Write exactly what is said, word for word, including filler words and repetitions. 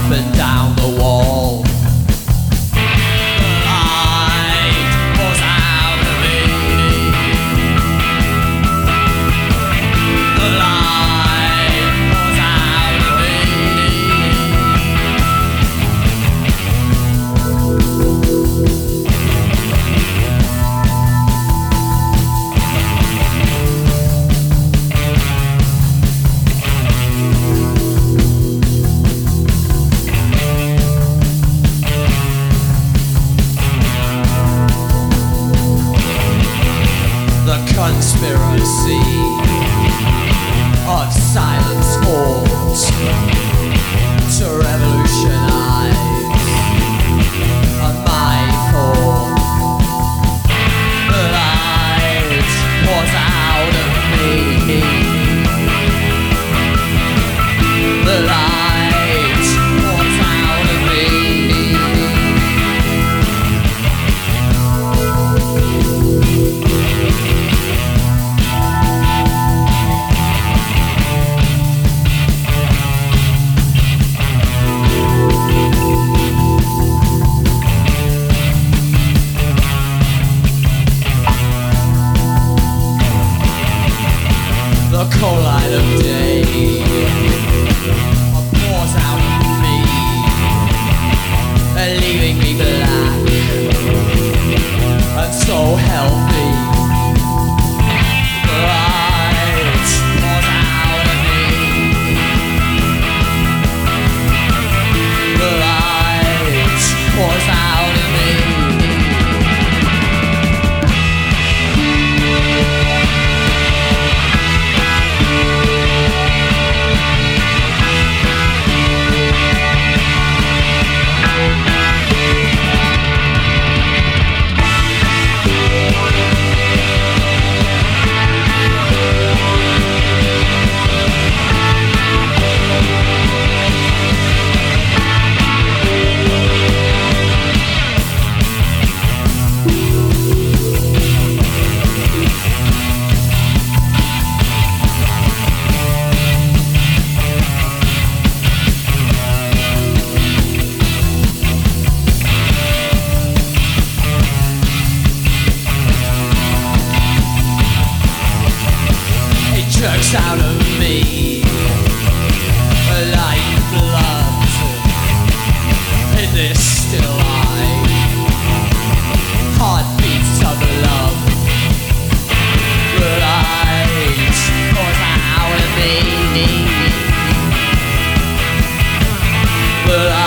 up and down the wall. The light pours out of me. The light pours out of me. The conspiracy of silence ought to revolutionize my thought. The light pours out of me. The light pours out of me. The cold light of day pours out of me, leaving me black and so healthy. The light pours out of me. The light pours out of me. Jerks out of me like blood in this still eye. Heartbeats of love. The light pours out of me. The light